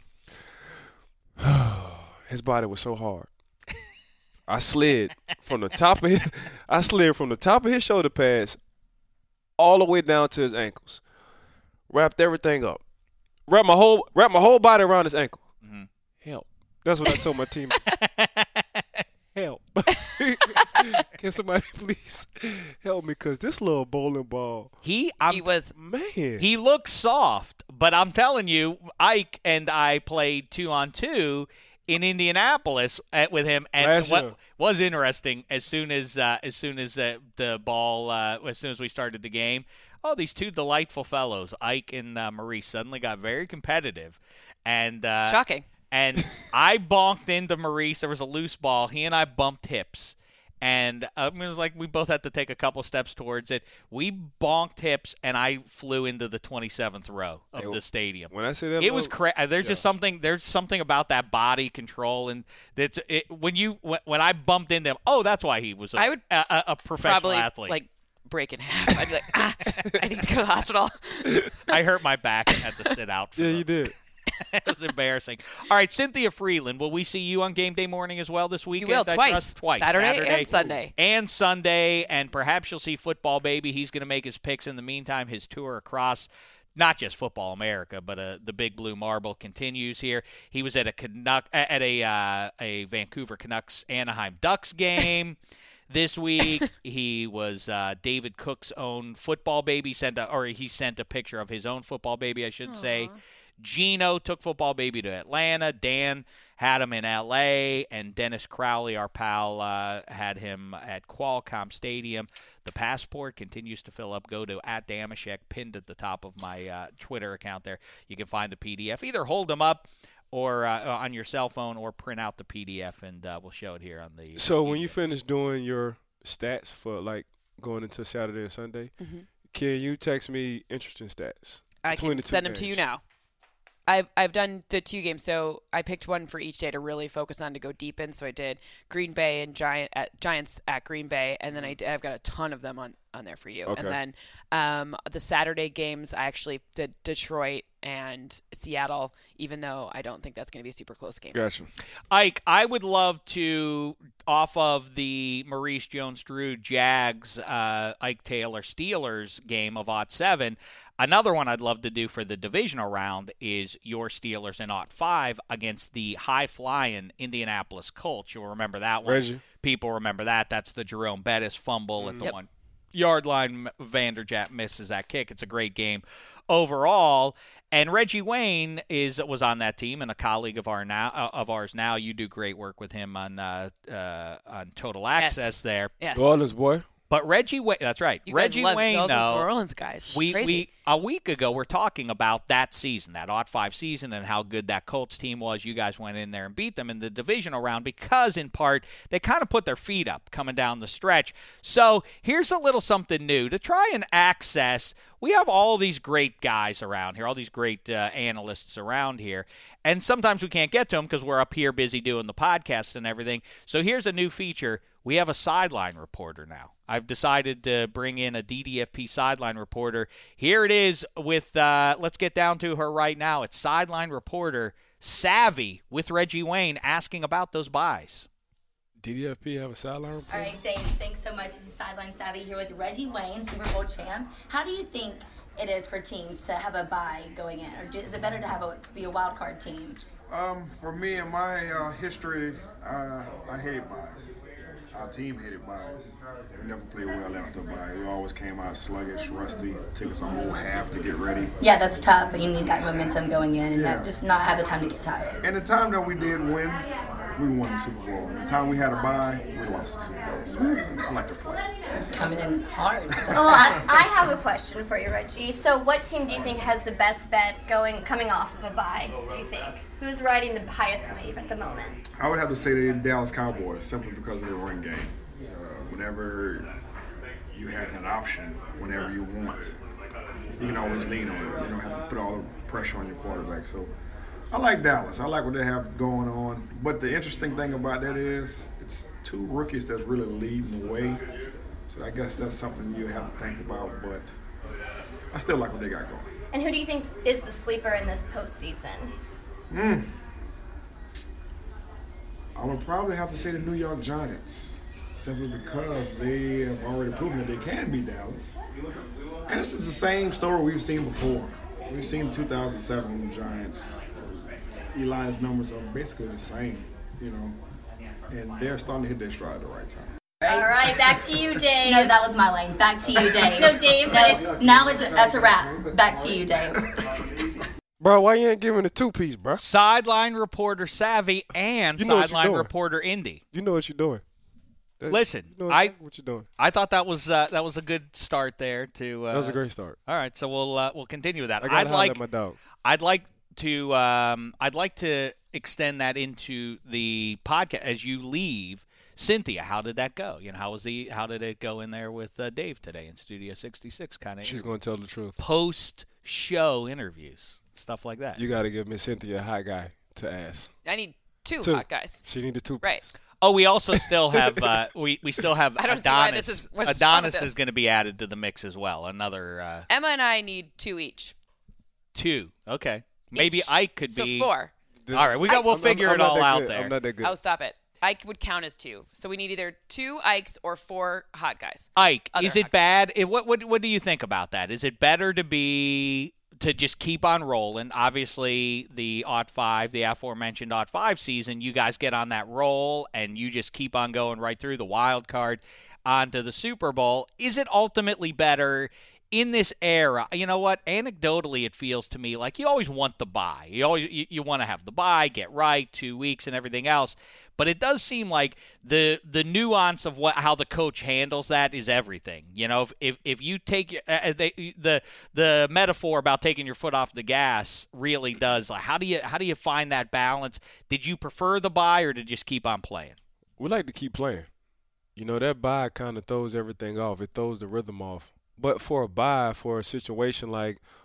Foul! His body was so hard. I slid from the top of his, I slid from the top of his shoulder pads all the way down to his ankles. Wrapped everything up. Wrapped my whole wrapped my whole body around his ankle. Mm-hmm. Help. That's what I told my team. Help. Can somebody please help me? Because this little bowling ball. He, I'm, he was man. He looks soft, but I'm telling you, Ike and I played two on two in Indianapolis at, with him, and Last what year. was interesting as soon as uh, as soon as uh, the ball uh, as soon as we started the game. Oh, these two delightful fellows, Ike and uh, Maurice, suddenly got very competitive. And uh, shocking. And I bonked into Maurice. There was a loose ball. He and I bumped hips. And uh, it was like we both had to take a couple steps towards it. We bonked hips, and I flew into the twenty-seventh row of hey, the stadium. When I say that, it was crazy. There's yeah. just something. There's something about that body control, and that's it, when you when I bumped into him. Oh, that's why he was a, I would a, a, a professional probably, athlete. Like, break in half. I'd be like, ah, I need to go to the hospital. I hurt my back and had to sit out. For yeah, the, you did. It was embarrassing. All right, Cynthia Freeland, will we see you on game day morning as well this weekend? You will, I twice. trust? Twice. Saturday, Saturday and Sunday. And Sunday, and perhaps you'll see Football Baby. He's going to make his picks in the meantime. His tour across not just Football America, but uh, the Big Blue Marble continues here. He was at a Canuck, at a uh, a Vancouver Canucks Anaheim Ducks game. This week, he was uh, David Cook's own Football Baby. Sent a, or he sent a picture of his own Football Baby, I should Aww. say. Gino took Football Baby to Atlanta. Dan had him in L A, and Dennis Crowley, our pal, uh, had him at Qualcomm Stadium. The passport continues to fill up. Go to at Damashek, pinned at the top of my uh, Twitter account there. You can find the P D F. Either hold them up or uh, on your cell phone, or print out the P D F, and uh, we'll show it here on the. So uh, when you finish doing your stats for like going into Saturday and Sunday, mm-hmm. can you text me interesting stats? I can the send games? them to you now. I've I've done the two games, so I picked one for each day to really focus on to go deep in. So I did Green Bay and Giant at, Giants at Green Bay, and then I did, I've got a ton of them on, on there for you. Okay. And then um, the Saturday games, I actually did Detroit and Seattle, even though I don't think that's going to be a super close game. Gotcha. Ike, I would love to, off of the Maurice Jones-Drew Jags, uh, Ike Taylor Steelers game of Ot seven, another one I'd love to do for the divisional round is your Steelers in Ot five against the high-flying Indianapolis Colts. You'll remember that one. Reggie. People remember that. That's the Jerome Bettis fumble at the Yep. one-yard line. Vanderjagt misses that kick. It's a great game overall. And Reggie Wayne is was on that team and a colleague of our now uh, of ours now. You do great work with him on uh, uh, on Total Access Yes. there. Yes. New Orleans boy. But Reggie Wayne, that's right. You guys Reggie love Wayne, those though. New Orleans guys. It's We, crazy. we a week ago we're talking about that season, that Ot five season, and how good that Colts team was. You guys went in there and beat them in the divisional round because, in part, they kind of put their feet up coming down the stretch. So here's a little something new to try and access. We have all these great guys around here, all these great uh, analysts around here, and sometimes we can't get to them because we're up here busy doing the podcast and everything. So here's a new feature. We have a sideline reporter now. I've decided to bring in a D D F P sideline reporter. Here it is with, uh, let's get down to her right now. It's sideline reporter Savvy with Reggie Wayne asking about those buys. D D F P have a sideline report? All right, Dave, thanks so much. This is Sideline Savvy here with Reggie Wayne, Super Bowl champ. How do you think it is for teams to have a bye going in? Or is it better to have a be a wild card team? Um, for me and my uh, history, uh, I hated buys. Our team hated buys. We never played well after a bye. We always came out sluggish, rusty. Took us a whole half to get ready. Yeah, that's tough, but you need that momentum going in and Yeah. not, just not have the time to get tired. And the time that we did win, we won the Super Bowl. And the time we had a bye, we lost the Super Bowl. So I like to play. Coming in hard. Well, I, I have a question for you, Reggie. So, what team do you think has the best bet going coming off of a bye? Do you think who's riding the highest wave at the moment? I would have to say the Dallas Cowboys, simply because of the run game. Uh, whenever you have that option, whenever you want, you can always lean on it. You don't have to put all the pressure on your quarterback. So I like Dallas. I like what they have going on. But the interesting thing about that is it's two rookies that's really leading the way. So I guess that's something you have to think about. But I still like what they got going. And who do you think is the sleeper in this postseason? Mm. I would probably have to say the New York Giants, simply because they have already proven that they can beat Dallas. And this is the same story we've seen before. We've seen two thousand seven Giants. Eli's numbers are basically the same, you know, and they're starting to hit their stride at the right time. All right, back to you, Dave. No, that was my lane. Back to you, Dave. No, Dave, No, but it's now it's that's a wrap. Back to you, Dave. Bro, why you ain't giving the two-piece, bro? Sideline reporter Savvy and You know what you're sideline doing. reporter Indy. You know what you're doing. That- Listen, you know I exactly what you're doing. I thought that was uh, that was a good start there. To uh, That was a great start. All right, so we'll uh, we'll continue with that. I gotta I'd holler like at my dog. I'd like to um, I'd like to extend that into the podcast as you leave. Cynthia, how did that go? You know, how was the how did it go in there with uh, Dave today in Studio sixty-six? Kind of She's going to tell the truth. Post show interviews, stuff like that. You got to give Miss Cynthia a hot guy to ask. I need two, Two. hot guys. She needed two. Right. Oh, we also still have uh, we we still have I don't see why this Adonis. is- what's wrong with Adonis this? is going to be added to the mix as well. Another uh, Emma and I need two each. two. Okay, maybe Each. Ike could so be four. All right, we got. We'll I'm- figure I'm it not all that out good. there. I'm not that good. Oh, stop it. Ike would count as two. So we need either two Ikes or four hot guys. Ike, Other is it hot bad? It, what what what do you think about that? Is it better to be to just keep on rolling? Obviously, the Ot five, the aforementioned Ot five season, you guys get on that roll and you just keep on going right through the wild card onto the Super Bowl. Is it ultimately better in this era? You know what? Anecdotally, it feels to me like you always want the bye. You always you, you want to have the bye, get right, two weeks and everything else. But it does seem like the the nuance of what how the coach handles that is everything. You know, if if, if you take uh, they, the the metaphor about taking your foot off the gas really does. Like, how do you how do you find that balance? Did you prefer the bye or to just keep on playing? We like to keep playing. You know, that bye kind of throws everything off. It throws the rhythm off. But for a bye, for a situation like,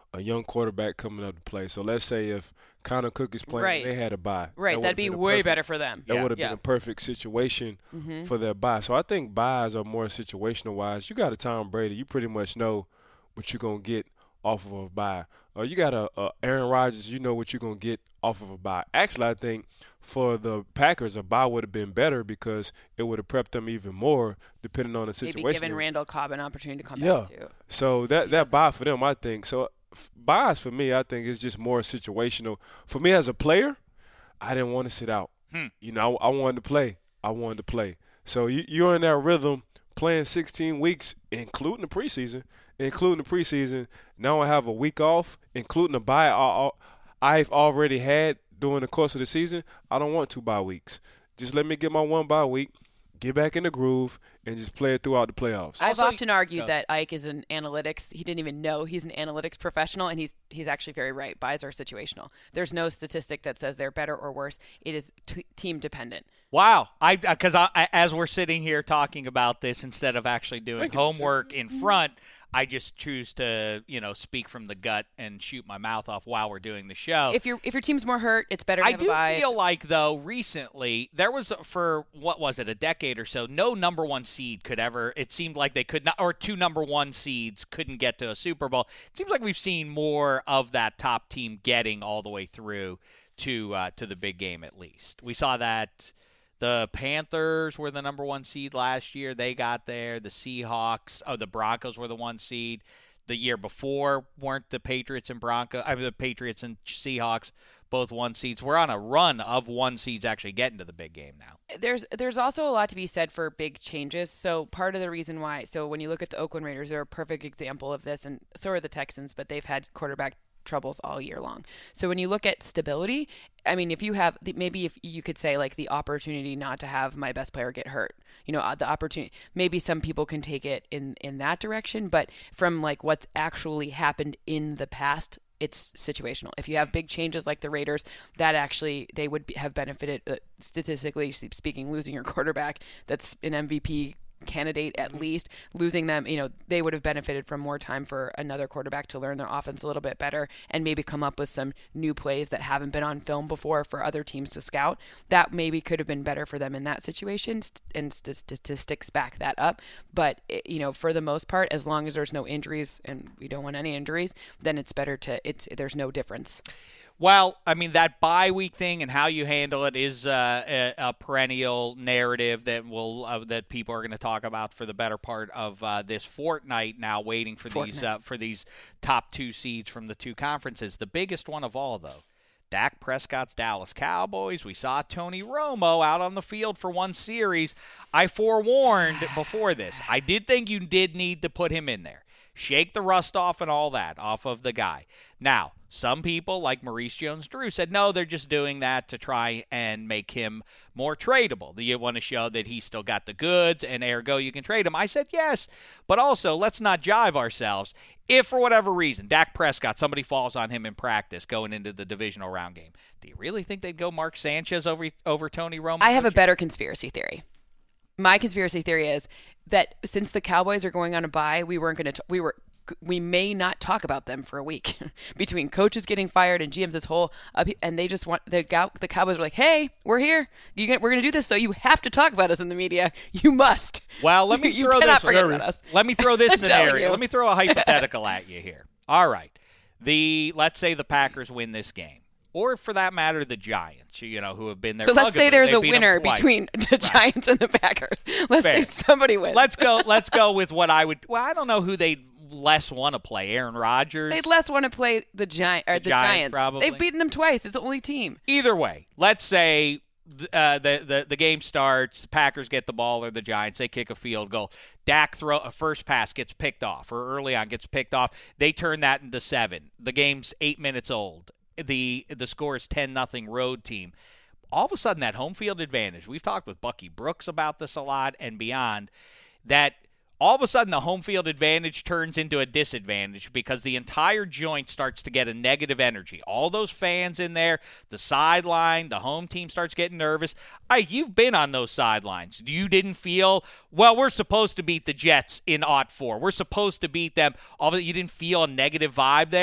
a young quarterback coming up to play. So let's say if Connor Cook is playing, right. they had a bye. Right, that that'd be way perfect, better for them. That yeah. would have yeah. been a perfect situation mm-hmm. for their bye. So I think buys are more situational wise. You got a Tom Brady, you pretty much know what you're gonna get off of a bye. Or you got a, a Aaron Rodgers, you know what you're gonna get off of a bye. Actually, I think for the Packers, a bye would have been better because it would have prepped them even more, depending on the situation. Maybe giving Randall Cobb an opportunity to come yeah. back too. So that that bye for them, I think. So buys for me, I think is just more situational. For me as a player, I didn't want to sit out. Hmm. You know, I, I wanted to play. I wanted to play. So you, you're in that rhythm, playing sixteen weeks, including the preseason, including the preseason. Now I have a week off, including the bye I, I've already had during the course of the season. I don't want two bye weeks. Just let me get my one bye week, get back in the groove, and just play it throughout the playoffs. I've Also, often argued uh, that Ike is an analytics. He didn't even know he's an analytics professional, and he's he's actually very right. Buys are situational. There's no statistic that says they're better or worse. It is t- team dependent. Wow, I because I, I, as we're sitting here talking about this, instead of actually doing Thank you, homework in front, I just choose to you know speak from the gut and shoot my mouth off while we're doing the show. If your if your team's more hurt, it's better to I have do a bye. feel like though recently there was for what was it a decade or so, no number one seed could ever. It seemed like they could not, or two number one seeds couldn't get to a Super Bowl. It seems like we've seen more of that top team getting all the way through to uh, to the big game. At least we saw that. The Panthers were the number one seed last year. They got there. The Seahawks, oh, the Broncos were the one seed. The year before weren't the Patriots and Broncos, I mean, the Patriots and Seahawks both one seeds. We're on a run of one seeds actually getting to the big game now. There's there's also a lot to be said for big changes. So part of the reason why, so when you look at the Oakland Raiders, they're a perfect example of this, and so are the Texans, but they've had quarterback troubles all year long. So when you look at stability, I mean, if you have the, maybe if you could say like the opportunity not to have my best player get hurt, you know, the opportunity, maybe some people can take it in, in that direction, but from like what's actually happened in the past, it's situational. If you have big changes like the Raiders, that actually they would be, have benefited uh, statistically speaking, losing your quarterback that's an M V P candidate at least, losing them, you know, they would have benefited from more time for another quarterback to learn their offense a little bit better and maybe come up with some new plays that haven't been on film before for other teams to scout. That maybe could have been better for them in that situation, and st- statistics back that up. But, it, you know, for the most part, as long as there's no injuries, and we don't want any injuries, then it's better to, it's there's no difference. Well, I mean, that bye week thing and how you handle it is uh, a, a perennial narrative that will uh, that people are going to talk about for the better part of uh, this fortnight now, waiting for Fortnite. these uh, for these top two seeds from the two conferences. The biggest one of all, though, Dak Prescott's Dallas Cowboys. We saw Tony Romo out on the field for one series. I forewarned before this. I did think you did need to put him in there. Shake the rust off and all that off of the guy. Now, some people like Maurice Jones-Drew said, no, they're just doing that to try and make him more tradable. You want to show that he's still got the goods and ergo you can trade him. I said yes, but also let's not jive ourselves. If for whatever reason, Dak Prescott, somebody falls on him in practice going into the divisional round game, do you really think they'd go Mark Sanchez over, over Tony Romo? I have a better conspiracy theory. My conspiracy theory is that since the Cowboys are going on a bye, we weren't going to, we were, we may not talk about them for a week between coaches getting fired and G Ms this whole, uh, and they just want, the, the Cowboys are like, hey, we're here. You get, we're going to do this. So you have to talk about us in the media. You must. Well, let me you throw cannot this. forget about us. Let me throw this I'm telling scenario. you. Let me throw a hypothetical at you here. All right. The, let's say the Packers win this game. Or, for that matter, the Giants, you know, who have been there. So let's say bugaboo. there's They a beat winner them twice. between the Giants and the Packers. Let's Fair. say somebody wins. Let's go. Let's go with what I would. Well, I don't know who they'd less want to play. Aaron Rodgers. They'd less want to play the Giant or The the, Giants, Giants. probably. They've beaten them twice. It's the only team. Either way, let's say uh, the, the the game starts. The Packers get the ball, or the Giants. They kick a field goal. Dak throw a first pass gets picked off, or early on gets picked off. They turn that into seven. The game's eight minutes old. The the score is ten nothing road team. All of a sudden, that home field advantage, we've talked with Bucky Brooks about this a lot and beyond, that all of a sudden the home field advantage turns into a disadvantage because the entire joint starts to get a negative energy. All those fans in there, the sideline, the home team starts getting nervous. I, you've been on those sidelines. You didn't feel, well, we're supposed to beat the Jets in oh four. We're supposed to beat them. All of, you didn't feel a negative vibe there.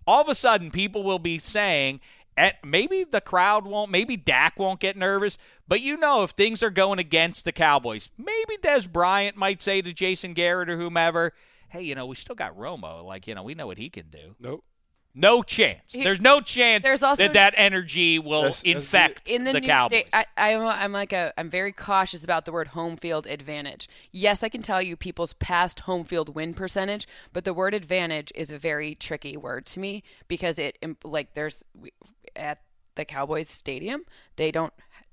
all of a sudden people will be saying, and maybe the crowd won't, maybe Dak won't get nervous, but you know if things are going against the Cowboys, maybe Des Bryant might say to Jason Garrett or whomever, hey, you know, we still got Romo. Like, you know, we know what he can do. Nope. No chance. He, there's no chance there's also, that that energy will that's, infect that's in the, the new Cowboys. State, I, I'm, I'm like a, I'm very cautious about the word home field advantage. Yes, I can tell you people's past home field win percentage, but the word advantage is a very tricky word to me because it, like, there's at the Cowboys stadium, they don't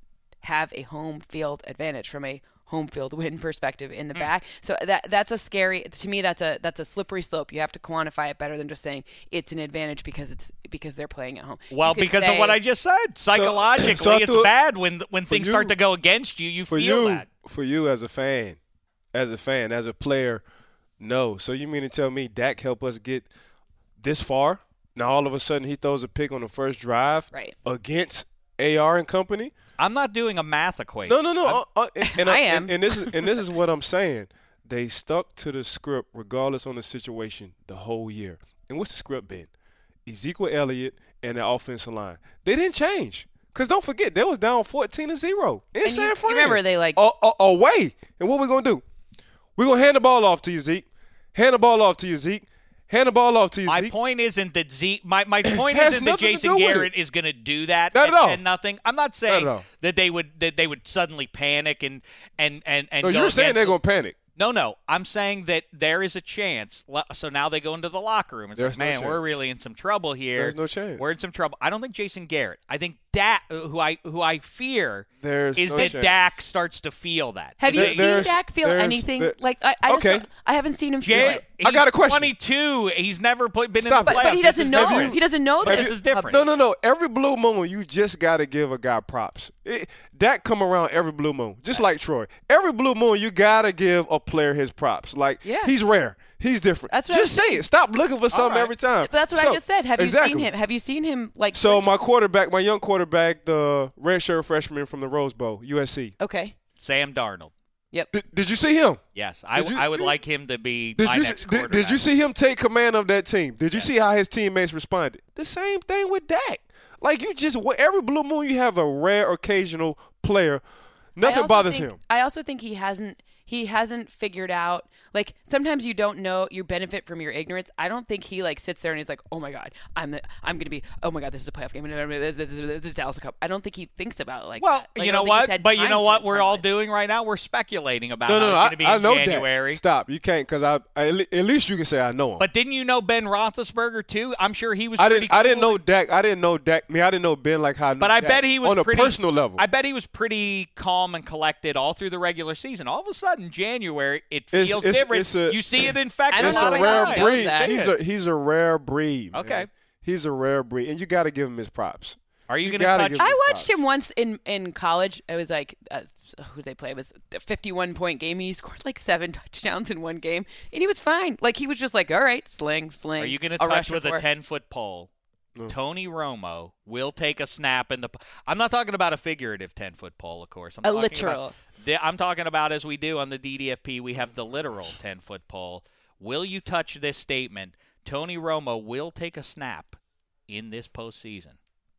have a home field advantage from a home field win perspective in the mm. back. So that that's a scary, to me, that's a that's a slippery slope. You have to quantify it better than just saying it's an advantage because it's because they're playing at home. Well, because say, of what I just said. Psychologically, so, so it's thought, bad when when things you, start to go against you. You for feel you, that. For you as a fan, as a fan, as a player, no. So you mean to tell me Dak helped us get this far? Now all of a sudden he throws a pick on the first drive right. against A R and company? I'm not doing a math equation. No, no, no. Uh, uh, and, and I I am. And, and this is and this is what I'm saying. They stuck to the script regardless on the situation the whole year. And what's the script been? Ezekiel Elliott and the offensive line. They didn't change. Because don't forget, they was down fourteen to zero in and San you, Fran. You remember they like uh, uh, away. And what we gonna do? We're gonna hand the ball off to you, Zeke. Hand the ball off to you, Zeke. Hand the ball off to you, My Zeke. point isn't that Zeke. My, my point isn't that Jason Garrett is going to do that Not at at all. ten nothing. I'm not saying Not at all. that they would that they would suddenly panic and and and and. No, go you're saying they're against gonna panic. No, no. I'm saying that there is a chance. So now they go into the locker room and say, There's no man, we're chance. really in some trouble here. There's no chance. We're in some trouble. I don't think Jason Garrett. I think Dak, who I who I fear There's is no that chance. Dak starts to feel that. Have you There- seen there's- Dak feel there's- anything? there- like I, I just Okay. don't- I haven't seen him feel Jay, it. I got a question. twenty-two. He's never play, been Stop in the it. playoffs. But, but he This doesn't is know. different. He doesn't know But this. this is different. No, no, no. Every blue moon, you just got to give a guy props. It, Dak come around every blue moon, just like Troy. Every blue moon, you got to give a player his props. Like, Yeah. he's rare. He's different. That's what just I'm say it. Stop looking for something right. every time. But that's what So, I just said. Have exactly. you seen him? Have you seen him like? So switch? my quarterback, my young quarterback, the redshirt freshman from the Rose Bowl, U S C. Okay. Sam Darnold. Yep. Did, did you see him? Yes, I, Did you- I would like him to be Did my you next did, quarterback. did you see him take command of that team? Did you see how his teammates responded? The same thing with Dak. Like you just every blue moon you have a rare occasional player. I Nothing also bothers think- him. I also think he hasn't he hasn't figured out, like, sometimes you don't know, you benefit from your ignorance. I don't think he like sits there and he's like, oh my god, I'm the, I'm gonna be, oh my god, this is a playoff game, this, this, this, this is Dallas Cup. I don't think he thinks about it like Well, that. Like, you I know don't think he's what? had But you time know to what we're all internalize. doing right now? We're speculating about No, how no, it's no. going I, to be I in know January. that. Stop. You can't because I, I. At least you can say I know him. But didn't you know Ben Roethlisberger too? I'm sure he was. I pretty didn't. I didn't cool. know Dak. I didn't know Dak. I mean, I didn't know Ben like how I knew But I Dak bet he was on a pretty, personal level. I bet he was pretty calm and collected all through the regular season. All of a sudden, January, it It's- feels it's- different. it's a- you see it infect I don't it's know a if lot rare of he guys. knows breed. that. He's a he's a rare breed. man. Okay. He's a rare breed, and you got to give him his props. Are you, You going to gotta touch? give I him watched props. him once in, in college. It was like, uh, who did they play? It was a fifty-one point game. He scored like seven touchdowns in one game, and he was fine. Like, he was just like, all right, sling, sling. Are you going to I'll touch rush for with a four. ten-foot pole? No. Tony Romo will take a snap in the. I'm not talking about a figurative ten-foot pole, of course. I'm A talking literal. About, the- I'm talking about, as we do on the D D F P, we have the literal ten-foot pole. Will you touch this statement? Tony Romo will take a snap in this postseason.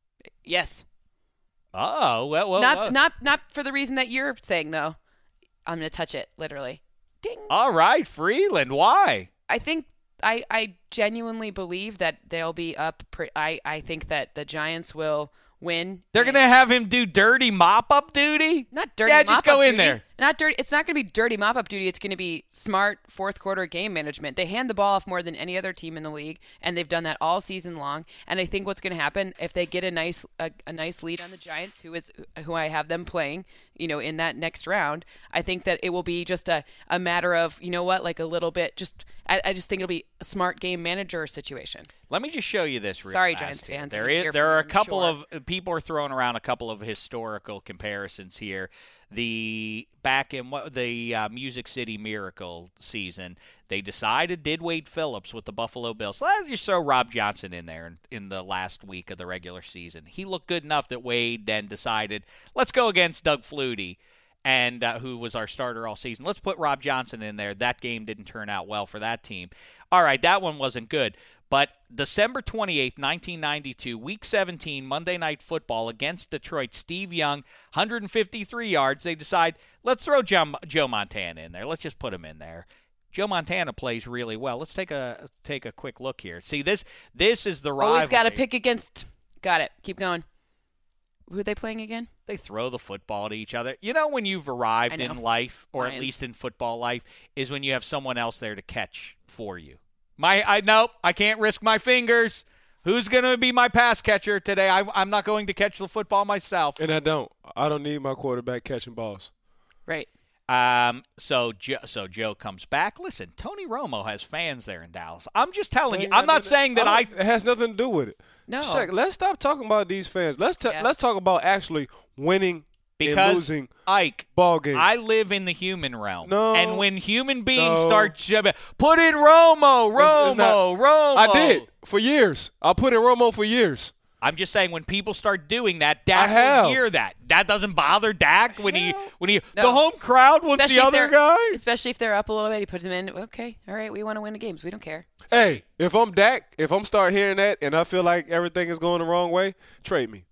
Yes. Oh, well, well, not well. not not for the reason that you're saying though. I'm gonna touch it literally. Ding. All right, Freeland. Why? I think I I genuinely believe that they'll be up. Pre- I I think that the Giants will win. They're going to have him do dirty mop-up duty? Not dirty. Yeah, just mop-up go in duty. there. Not dirty. It's not going to be dirty mop-up duty. It's going to be smart fourth quarter game management. They hand the ball off more than any other team in the league, and they've done that all season long. And I think what's going to happen if they get a nice a, a nice lead on the Giants, who is who I have them playing, you know, in that next round, I think that it will be just a, a matter of, you know what, like a little bit. Just I, I just think it'll be a smart game manager situation. Let me just show you this real Sorry, fast Giants here. fans. There I can is hear there from are a you, I'm couple sure. of people are throwing around a couple of historical comparisons here. The back in what the uh, Music City Miracle season, they decided did Wade Phillips with the Buffalo Bills. So let's just throw Rob Johnson in there in, in the last week of the regular season. He looked good enough that Wade then decided, let's go against Doug Flutie, and uh, who was our starter all season. Let's put Rob Johnson in there. That game didn't turn out well for that team. All right, that one wasn't good. But December twenty-eighth, nineteen ninety-two, Week seventeen, Monday Night Football against Detroit, Steve Young, one hundred fifty-three yards. They decide, let's throw Joe, Joe Montana in there. Let's just put him in there. Joe Montana plays really well. Let's take a take a quick look here. See, this this is the rivalry. Always got to pick against. Got it. Keep going. Who are they playing again? They throw the football to each other. You know when you've arrived in life, or Lions. at least in football life, is when you have someone else there to catch for you. My, I nope, I can't risk my fingers. Who's going to be my pass catcher today? I, I'm not going to catch the football myself. And I don't. I don't need my quarterback catching balls. Right. Um. So Joe, so Joe comes back. Listen, Tony Romo has fans there in Dallas. I'm just telling you. I'm not saying that I. It has nothing to do with it. No. Shaq, let's stop talking about these fans. Let's ta- Yeah. let's talk about actually winning Because, and losing Ike, ball games. I live in the human realm. No. And when human beings No. start jabbing, put in Romo, It's- Romo, it's not- Romo. I did for years. I put in Romo for years. I'm just saying when people start doing that, I Dak have. will hear that. That doesn't bother Dak when he when he No. the home crowd wants Especially the if other they're- guy. Especially if they're up a little bit, he puts them in. Okay, all right, we want to win the games. We don't care. Hey, if I'm Dak, if I'm start hearing that and I feel like everything is going the wrong way, trade me.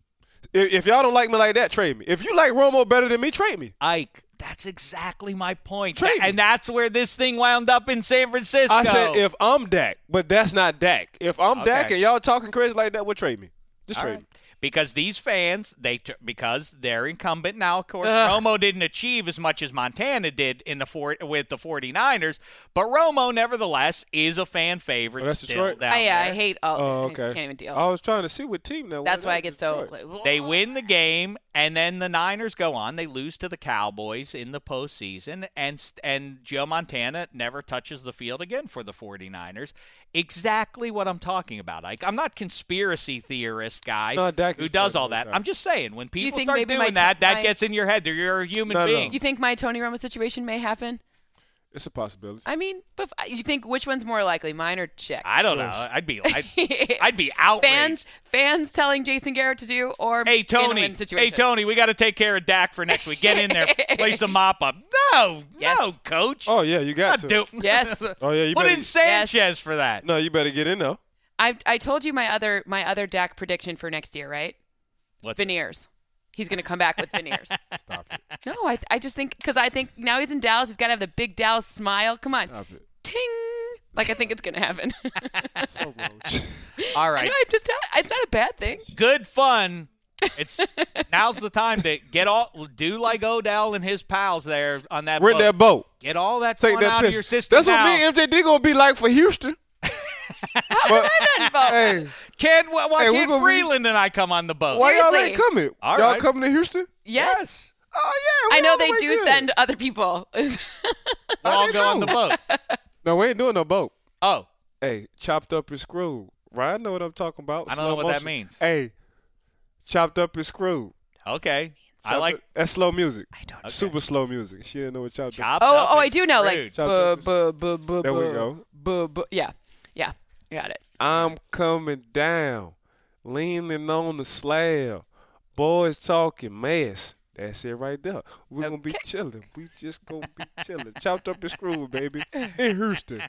If, if y'all don't like me like that, trade me. If you like Romo better than me, trade me. Ike, that's exactly my point. Trade me. And that's where this thing wound up in San Francisco. I said if I'm Dak, but that's not Dak. If I'm Dak Okay. and y'all talking crazy like that, well, trade me. Just All trade right. me. Because these fans, they t- because they're incumbent now. Of course, Ugh. Romo didn't achieve as much as Montana did in the four, with the 49ers, but Romo, nevertheless, is a fan favorite. Oh, that's still Detroit? down I, yeah, there. I hate all. Oh, I okay. just can't even deal. I was trying to see what team that was. That's why I That get was so. Detroit. like, They win the game, and then the Niners go on. They lose to the Cowboys in the postseason, and and Joe Montana never touches the field again for the 49ers. Exactly what I'm talking about. Ike. I'm not conspiracy theorist guy No, Dak who is does right all all the that. time. I'm just saying, when people think start maybe doing my that, t- that my- gets in your head. You're a human No, no, no. being. You think my Tony Romo situation may happen? It's a possibility. I mean, but f- you think which one's more likely, mine or Chick? I don't know. Yes. I'd be, I'd, I'd be outraged. fans, fans telling Jason Garrett to do, or Hey in a Tony, win hey situation. Tony, we got to take care of Dak for next week. Get in there, play some mop up. No, Yes. no, coach. Oh yeah, you got Not to. do- Yes. Oh yeah, you Put better. in Sanchez for that. No, you better get in though. I I told you my other my other Dak prediction for next year, right? What's Veneers. He's going to come back with veneers. Stop it. No, I I just think because I think now he's in Dallas, he's got to have the big Dallas smile. Come on, Stop it. ting! Like I think it's going to happen. So gross. All I right, know, I'm just tell- it's not a bad thing. good fun. It's now's the time to get all do like Odell and his pals there on that Rent boat. that boat. Get all that Take fun that out picture. of your system That's now. what me and M J D gonna be like for Houston. But, involved? hey, Can why, why Hey, we can't gonna be- Freeland and I come on the boat? why y'all Seriously. ain't coming? All y'all right. coming to Houston? Yes. Oh yeah. I we know all the they way do good. send other people. We'll all go on the boat. No, we ain't doing no boat. Oh, Hey, chopped up and screwed. Ryan know what I'm talking about. I don't know Slow what that motion. means. Hey, chopped up and screwed. okay. I Chopped like up- that's slow music. I don't. Okay. Super slow music. She didn't know what chopped up. chopped Oh, up oh, I and do know. screwed. Like, Chopped bu, up bu, bu, bu, There we bu, go. bu, bu. Yeah, yeah, got it. I'm coming down, leaning on the slab. Boys talking mess. That's it right there. We're gonna be Okay. chilling. We just gonna be chilling. Chopped up and screwed, baby. In Houston.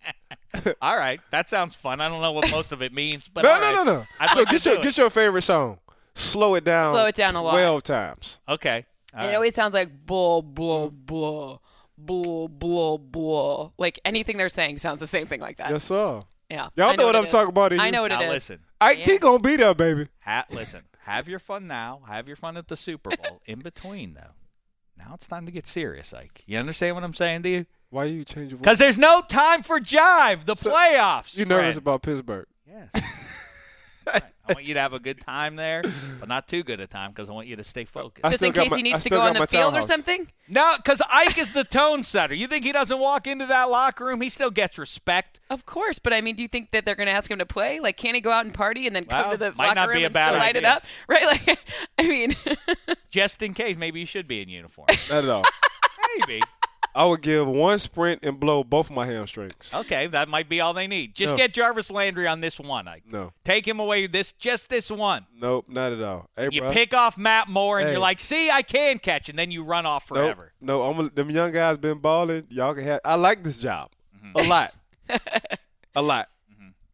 All right, that sounds fun. I don't know what most of it means, but no, all no, right. no, no. I'd So like to get your do it. get your favorite song. Slow it down. Slow it down a lot. Twelve times. Okay. All It right. always sounds like blah blah blah blah blah blah. Like anything they're saying sounds the same thing like that. Yes, sir. Yeah. Y'all I know what it I'm is. talking about in I know what Now it is. listen. Ike T Yeah. gonna be there, baby. Ha- listen, have your fun now. Have your fun at the Super Bowl. In between, though, now it's time to get serious, Ike. You understand what I'm saying to you? Why you change your voice? Because there's no time for jive. The So, playoffs. You nervous friend. about Pittsburgh? Yes. Right. I want you to have a good time there, but not too good a time because I want you to stay focused. I Just still in got case my- he I needs to still go got on the my field or townhouse. something. No, because Ike is the tone setter. You think he doesn't walk into that locker room? He still gets respect. Of course, but I mean, do you think that they're going to ask him to play? Like, can he go out and party and then come Well, to the might locker not room be a and bad still light it idea. up? Right? Like, I mean, Just in case, maybe you should be in uniform. Not at all. Maybe. I would give one sprint and blow both my hamstrings. Okay, that might be all they need. Just No. get Jarvis Landry on this one, Ike. No, Take him away this just this one. nope, not at all. Hey, You bro. pick off Matt Moore, and Hey. you're like, see, I can catch, and then you run off Nope. forever. No, I'm a, them young guys been balling. Y'all can have. I like this job Mm-hmm. a lot, a lot.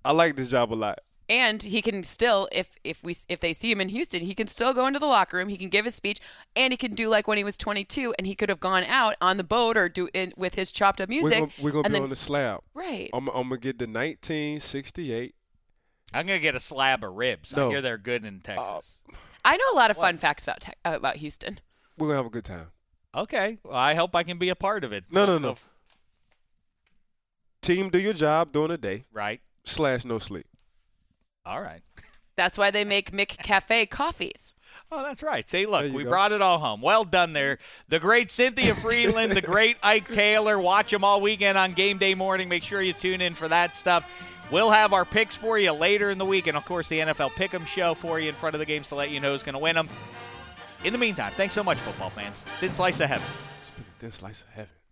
I like this job a lot. And he can still, if if we if they see him in Houston, he can still go into the locker room. He can give his speech, and he can do like when he was twenty-two, and he could have gone out on the boat or do in with his chopped up music. We're gonna, we're gonna and be then, on the slab. Right. I'm, I'm gonna get the nineteen sixty-eight. I'm gonna get a slab of ribs. No. I hear they're good in Texas. Uh, I know a lot of What? fun facts about te- uh, about Houston. We're gonna have a good time. Okay. Well, I hope I can be a part of it. No, no, no. Team, do your job during the day. Right. Slash no sleep. All right. That's why they make McCafe coffees. Oh, that's right. See, look, There you we go. brought it all home. Well done there. The great Cynthia Freeland, the great Ike Taylor. Watch them all weekend on game day morning. Make sure you tune in for that stuff. We'll have our picks for you later in the week, and, of course, the N F L Pick'em show for you in front of the games to let you know who's going to win them. In the meantime, thanks so much, football fans. Thin slice of heaven. It's been a thin slice of heaven.